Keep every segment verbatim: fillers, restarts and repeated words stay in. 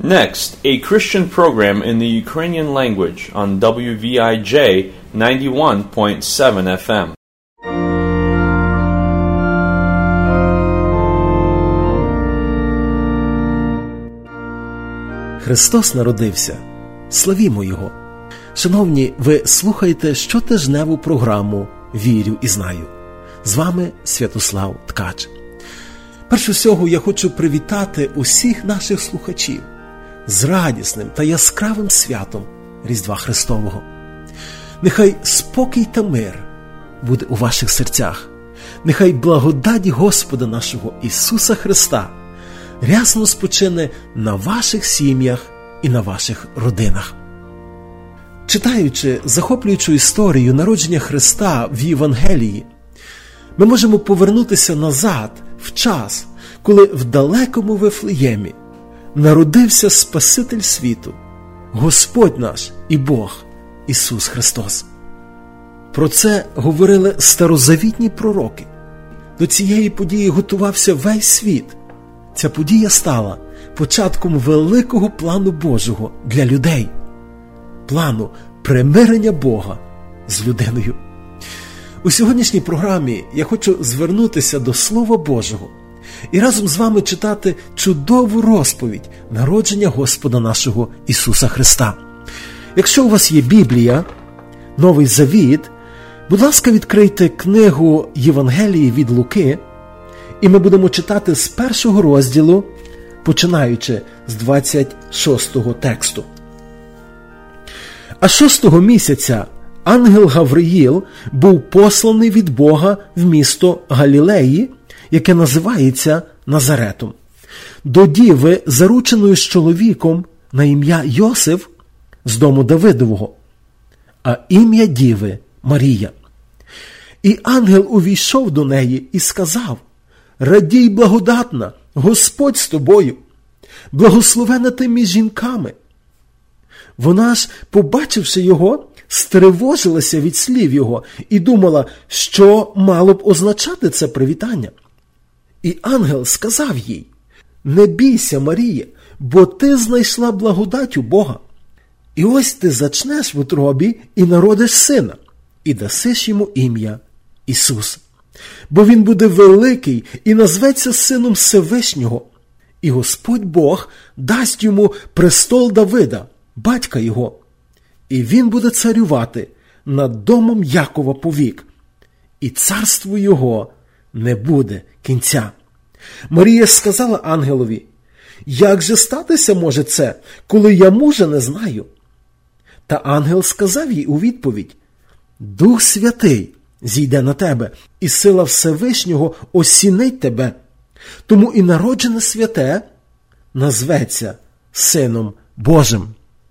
Next, a Christian program in the Ukrainian language on дабл ю ві ай джей ninety-one point seven еф ем. Христос народився. Славімо Його! Шановні, ви слухаєте щотижневу програму «Вірю і знаю». З вами Святослав Ткач. Перше всього я хочу привітати усіх наших слухачів з радісним та яскравим святом Різдва Христового. Нехай спокій та мир буде у ваших серцях. Нехай благодать Господа нашого Ісуса Христа рясно спочине на ваших сім'ях і на ваших родинах. Читаючи захоплюючу історію народження Христа в Євангелії, ми можемо повернутися назад в час, коли в далекому Вифлеємі народився Спаситель світу, Господь наш і Бог Ісус Христос. Про це говорили старозавітні пророки. До цієї події готувався весь світ. Ця подія стала початком великого плану Божого для людей. Плану примирення Бога з людиною. У сьогоднішній програмі я хочу звернутися до Слова Божого і разом з вами читати чудову розповідь народження Господа нашого Ісуса Христа. Якщо у вас є Біблія, Новий Завіт, будь ласка, відкрийте книгу Євангелії від Луки, і ми будемо читати з першого розділу, починаючи з двадцять шостого тексту. А шостого місяця ангел Гавриїл був посланий від Бога в місто Галілеї, яке називається Назаретом, до діви, зарученої з чоловіком на ім'я Йосиф з дому Давидового, а ім'я діви Марія. І ангел увійшов до неї і сказав: «Радій, благодатна, Господь з тобою, благословена ти між жінками». Вона ж, побачивши його, стривожилася від слів його і думала, що мало б означати це привітання. І ангел сказав їй: «Не бійся, Марія, бо ти знайшла благодать у Бога. І ось ти зачнеш в утробі і народиш сина, і дасиш йому ім'я Ісус. Бо він буде великий і назветься сином Всевишнього, і Господь Бог дасть йому престол Давида, батька його, і він буде царювати над домом Якова повік, і царству його не буде кінця». Марія сказала ангелові: «Як же статися може це, коли я мужа не знаю?» Та ангел сказав їй у відповідь: «Дух Святий зійде на тебе, і сила Всевишнього осінить тебе. Тому і народжене святе назветься Сином Божим».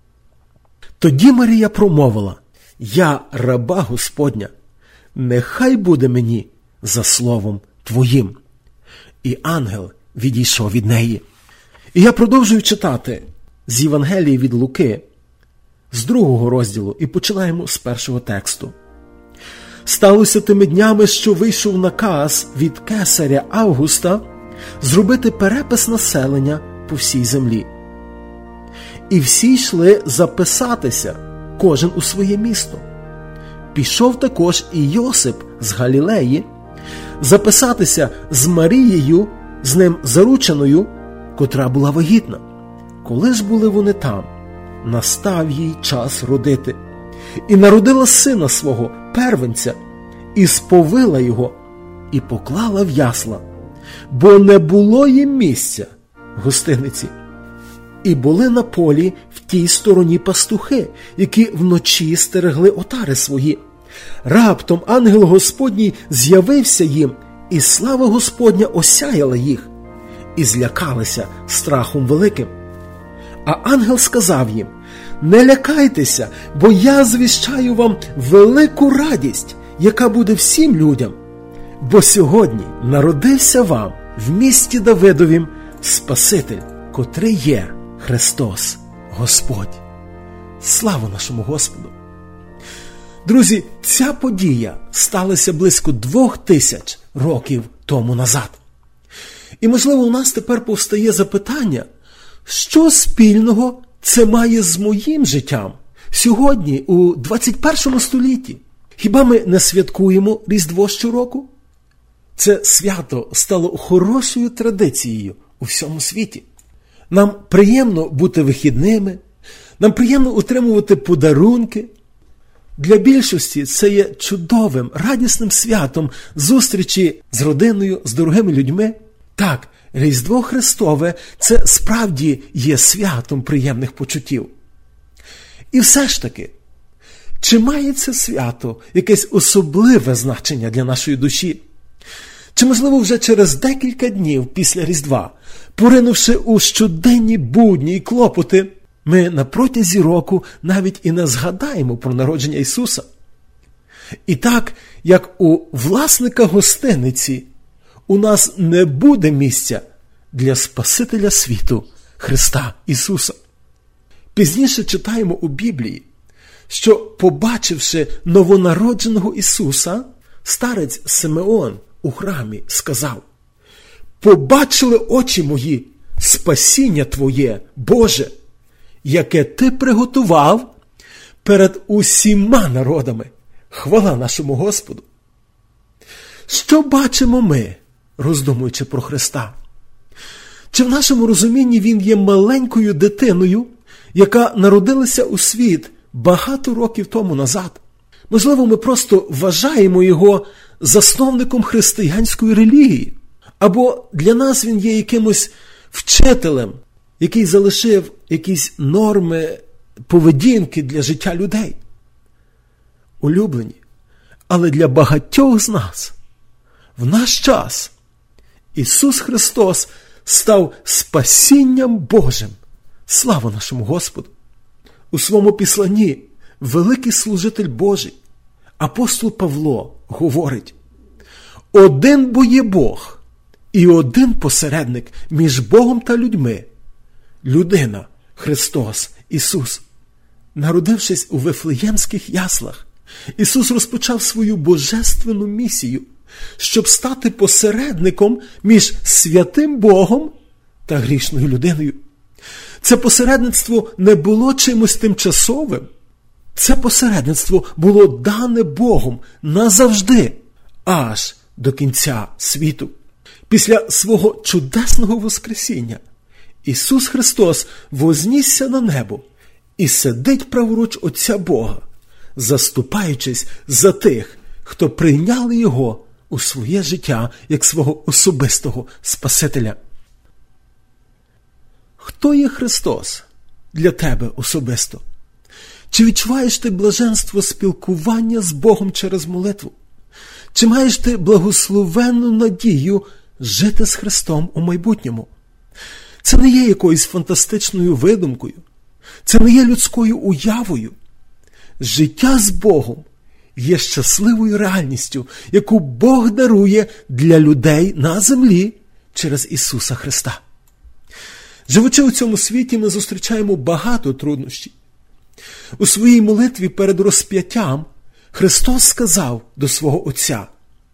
Тоді Марія промовила: «Я раба Господня, нехай буде мені за словом Твоїм». І ангел відійшов від неї. І я продовжую читати з Євангелії від Луки, з другого розділу, і починаємо з першого тексту. «Сталося тими днями, що вийшов наказ від кесаря Августа зробити перепис населення по всій землі. І всі йшли записатися, кожен у своє місто. Пішов також і Йосип з Галілеї записатися з Марією, з ним зарученою, котра була вагітна. Коли ж були вони там, настав їй час родити. І народила сина свого, первенця, і сповила його, і поклала в ясла, бо не було їм місця в гостиниці. І були на полі в тій стороні пастухи, які вночі стерегли отари свої. Раптом ангел Господній з'явився їм, і слава Господня осяяла їх, і злякалися страхом великим. А ангел сказав їм: «Не лякайтеся, бо я звіщаю вам велику радість, яка буде всім людям. Бо сьогодні народився вам в місті Давидовім Спаситель, котрий є Христос Господь». Слава нашому Господу! Друзі, ця подія сталася близько двох тисяч років тому назад. І, можливо, у нас тепер повстає запитання, що спільного це має з моїм життям сьогодні, у двадцять першому столітті? Хіба ми не святкуємо Різдво щороку? Це свято стало хорошою традицією у всьому світі. Нам приємно бути вихідними, нам приємно отримувати подарунки. Для більшості це є чудовим, радісним святом зустрічі з родиною, з дорогими людьми. Так, Різдво Христове – це справді є святом приємних почуттів. І все ж таки, чи має це свято якесь особливе значення для нашої душі? Чи, можливо, вже через декілька днів після Різдва, поринувши у щоденні будні і клопоти, ми на протязі року навіть і не згадаємо про народження Ісуса? І так, як у власника гостиниці, у нас не буде місця для Спасителя світу Христа Ісуса. Пізніше читаємо у Біблії, що, побачивши новонародженого Ісуса, старець Симеон у храмі сказав: «Побачили очі мої спасіння Твоє, Боже, яке Ти приготував перед усіма народами. Хвала нашому Господу». Що бачимо ми, роздумуючи про Христа? Чи в нашому розумінні Він є маленькою дитиною, яка народилася у світ багато років тому назад? Можливо, ми просто вважаємо Його засновником християнської релігії. Або для нас Він є якимось вчителем, який залишив якісь норми поведінки для життя людей. Улюблені, але для багатьох з нас в наш час Ісус Христос став спасінням Божим. Слава нашому Господу! У своєму післанні великий служитель Божий, апостол Павло, говорить: «Один бо є Бог, і один посередник між Богом та людьми – людина, Христос, Ісус». Народившись у Вифлеємських яслах, Ісус розпочав свою божественну місію, щоб стати посередником між святим Богом та грішною людиною. Це посередництво не було чимось тимчасовим. Це посередництво було дане Богом назавжди, аж до кінця світу. Після свого чудесного воскресіння Ісус Христос вознісся на небо і сидить праворуч Отця Бога, заступаючись за тих, хто прийняли Його у своє життя як свого особистого Спасителя. Хто є Христос для тебе особисто? Чи відчуваєш ти блаженство спілкування з Богом через молитву? Чи маєш ти благословенну надію жити з Христом у майбутньому? Це не є якоюсь фантастичною видумкою. Це не є людською уявою. Життя з Богом є щасливою реальністю, яку Бог дарує для людей на землі через Ісуса Христа. Живучи у цьому світі, ми зустрічаємо багато труднощів. У своїй молитві перед розп'яттям Христос сказав до свого Отця: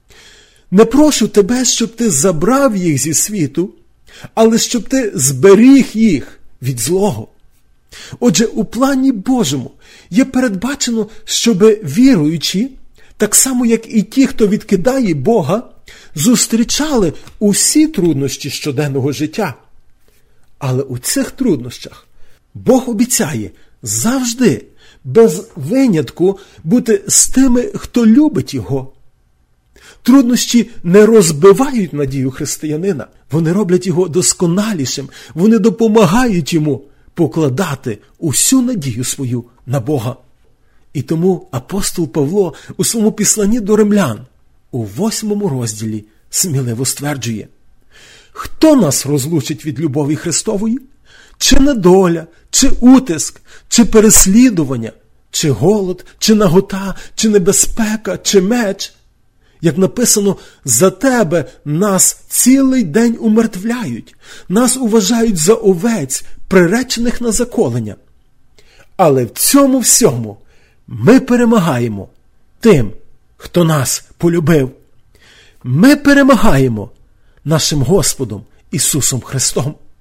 «Не прошу тебе, щоб ти забрав їх зі світу, але щоб ти зберіг їх від злого». Отже, у плані Божому є передбачено, щоб віруючі, так само як і ті, хто відкидає Бога, зустрічали усі труднощі щоденного життя. Але у цих труднощах Бог обіцяє завжди, без винятку, бути з тими, хто любить Його. Труднощі не розбивають надію християнина, вони роблять його досконалішим, вони допомагають йому покладати усю надію свою на Бога. І тому апостол Павло у своєму післанні до римлян у восьмому розділі сміливо стверджує: «Хто нас розлучить від любові Христової? Чи недоля, чи утиск, чи переслідування, чи голод, чи нагота, чи небезпека, чи меч?» Як написано, за тебе нас цілий день умертвляють, нас уважають за овець, приречених на заколення. Але в цьому всьому ми перемагаємо тим, хто нас полюбив. Ми перемагаємо нашим Господом Ісусом Христом.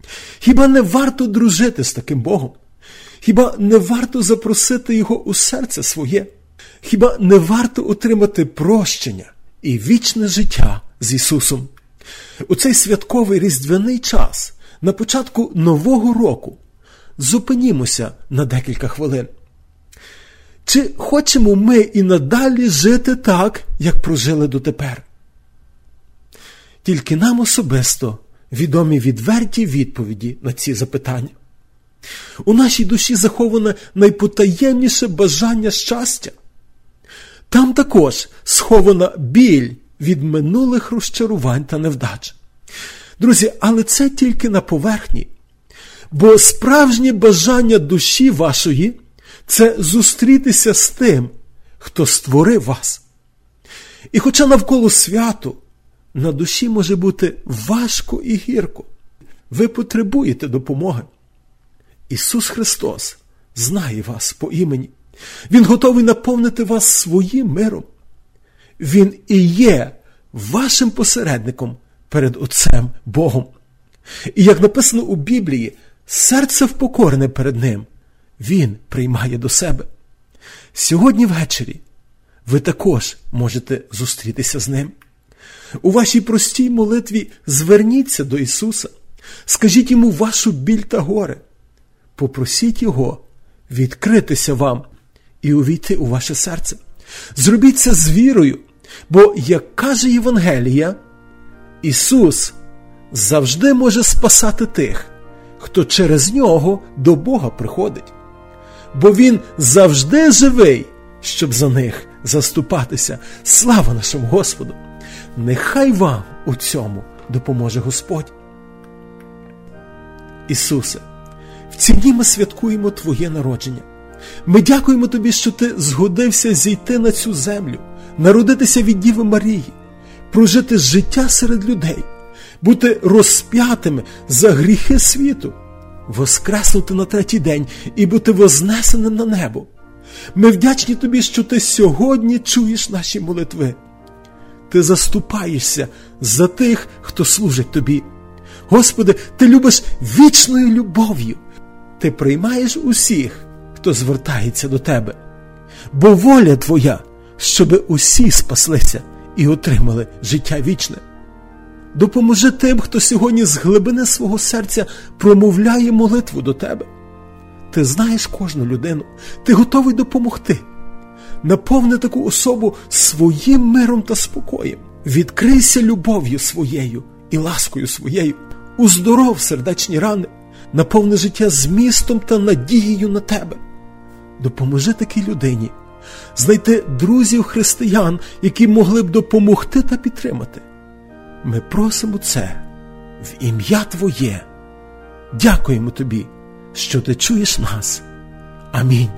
Хіба не варто дружити з таким Богом? Хіба не варто запросити Його у серце своє? Хіба не варто отримати прощення і вічне життя з Ісусом? У цей святковий різдвяний час, на початку Нового року, зупинімося на декілька хвилин. Чи хочемо ми і надалі жити так, як прожили дотепер? Тільки нам особисто відомі відверті відповіді на ці запитання. У нашій душі заховане найпотаємніше бажання щастя. Там також схована біль від минулих розчарувань та невдач. Друзі, але це тільки на поверхні. Бо справжнє бажання душі вашої – це зустрітися з тим, хто створив вас. І хоча навколо свято, на душі може бути важко і гірко. Ви потребуєте допомоги. Ісус Христос знає вас по імені. Він готовий наповнити вас своїм миром. Він і є вашим посередником перед Отцем Богом. І як написано у Біблії, серце впокорене перед Ним Він приймає до себе. Сьогодні ввечері ви також можете зустрітися з Ним. У вашій простій молитві зверніться до Ісуса, скажіть Йому вашу біль та горе. Попросіть Його відкритися вам і увійти у ваше серце. Зробіть це з вірою, бо, як каже Євангелія, Ісус завжди може спасати тих, хто через Нього до Бога приходить. Бо Він завжди живий, щоб за них заступатися. Слава нашому Господу! Нехай вам у цьому допоможе Господь. Ісусе, в ці дні ми святкуємо Твоє народження. Ми дякуємо Тобі, що Ти згодився зійти на цю землю, народитися від Діви Марії, прожити життя серед людей, бути розп'ятими за гріхи світу, воскреснути на третій день і бути вознесеним на небо. Ми вдячні Тобі, що Ти сьогодні чуєш наші молитви. Ти заступаєшся за тих, хто служить Тобі. Господи, Ти любиш вічною любов'ю. Ти приймаєш усіх, хто звертається до Тебе. Бо воля Твоя, щоби усі спаслися і отримали життя вічне. Допоможи тим, хто сьогодні з глибини свого серця промовляє молитву до Тебе. Ти знаєш кожну людину, Ти готовий допомогти. Наповни таку особу своїм миром та спокоєм. Відкрийся любов'ю своєю і ласкою своєю. Уздоров сердечні рани. Наповни життя змістом та надією на Тебе. Допоможи такій людині знайти друзів-християн, які могли б допомогти та підтримати. Ми просимо це в ім'я Твоє. Дякуємо Тобі, що Ти чуєш нас. Амінь.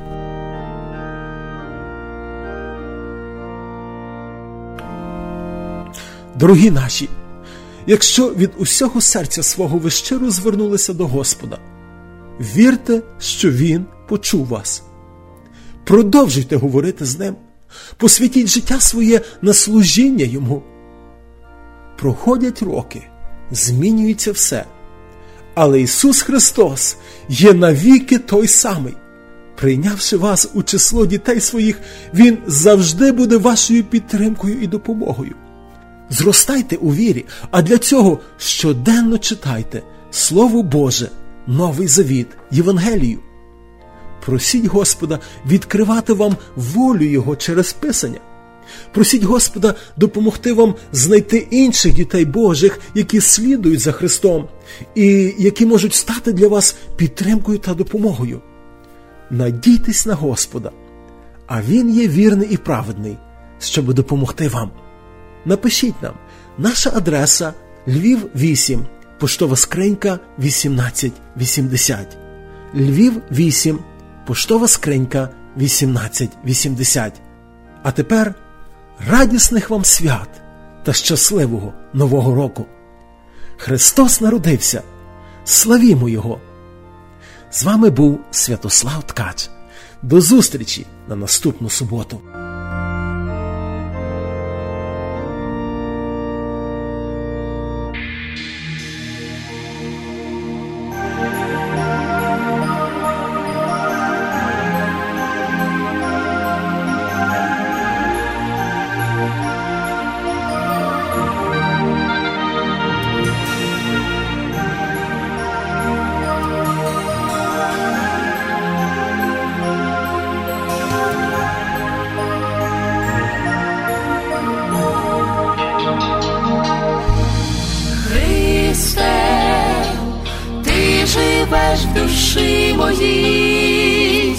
Дорогі наші, якщо від усього серця свого ви щиро звернулися до Господа, вірте, що Він почув вас. Продовжуйте говорити з Ним. Посвятіть життя своє на служіння Йому. Проходять роки, змінюється все. Але Ісус Христос є навіки той самий. Прийнявши вас у число дітей своїх, Він завжди буде вашою підтримкою і допомогою. Зростайте у вірі, а для цього щоденно читайте Слово Боже, Новий Завіт, Євангелію. Просіть Господа відкривати вам волю Його через Писання. Просіть Господа допомогти вам знайти інших дітей Божих, які слідують за Христом і які можуть стати для вас підтримкою та допомогою. Надійтесь на Господа, а Він є вірний і праведний, щоб допомогти вам. Напишіть нам. Наша адреса Львів вісім, поштова скринька вісімнадцять вісімдесят. Львів вісім, поштова скринька вісімнадцять вісімдесят. А тепер радісних вам свят та щасливого Нового року! Христос народився! Славімо Його! З вами був Святослав Ткач. До зустрічі на наступну суботу! душі моїй,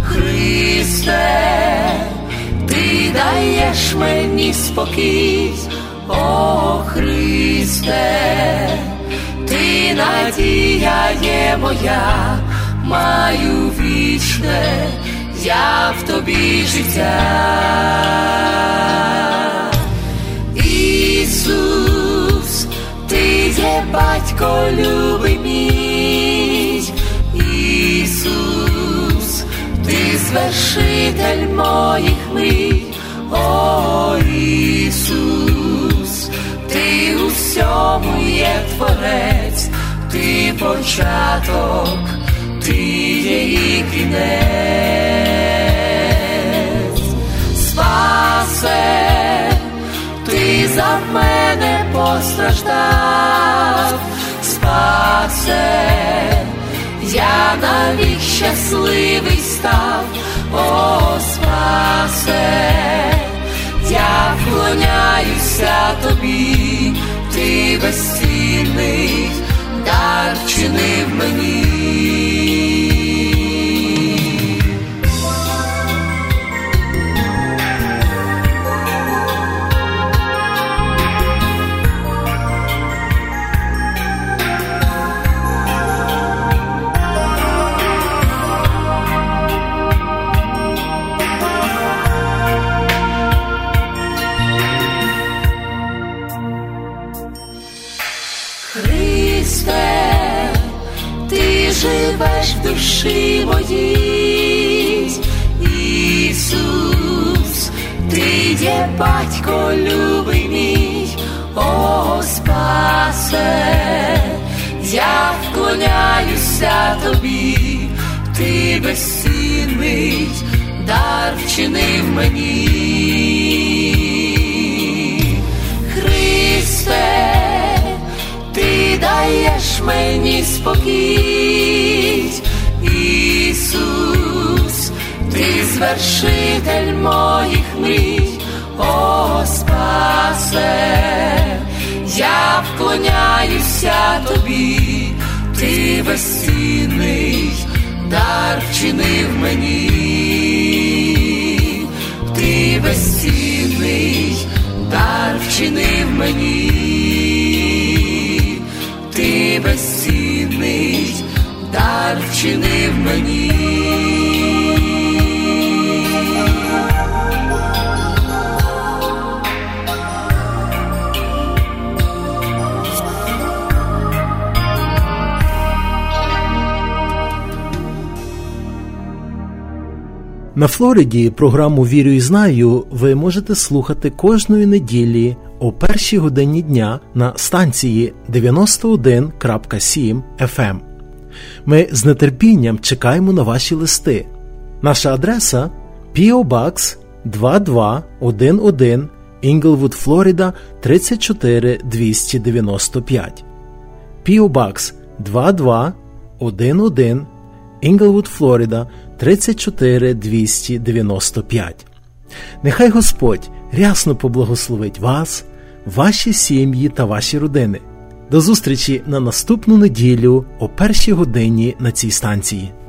Христе, Ти даєш мені спокій, о Христе, Ти надія є моя, маю вічне я в Тобі життя. Ісус, Ти є батько любий мій, Ісус, Ти звершитель моїх мрій, о Ісус, Ти у всьому є творець, Ти початок, Ти є і кінець. Спасе, Ти за мене постраждав, спасе, я навік щасливий став, о спасе, я вклоняюся Тобі, Ти безцінний дар вчинив мені. Христе, Ти живеш в душі моїй, Ісус, Ти є батько любий мій, о спасе, я вклоняюся Тобі, Ти безцінний дар вчинив мені. Христе, Ти даєш мені спокій, Ісус, Ти звершитель моїх мрій, о спасе, я вклоняюся Тобі, Ти безцінний дар вчинив мені. Ти безцінний дар вчинив мені. Ти безцінний дар вчинив мені. На Флориді програму «Вірю і знаю» ви можете слухати кожної неділі о першій годині дня на станції дев'яносто один крапка сім еф ем. Ми з нетерпінням чекаємо на ваші листи. Наша адреса – пі о Box два два один один, Інглвуд, Флорида, тридцять чотири двісті дев'яносто п'ять. пі о Box два два один один, Інглвуд, Флорида, тридцять чотири двісті дев'яносто п'ять. Нехай Господь рясно поблагословить вас, ваші сім'ї та ваші родини. До зустрічі на наступну неділю о першій годині на цій станції.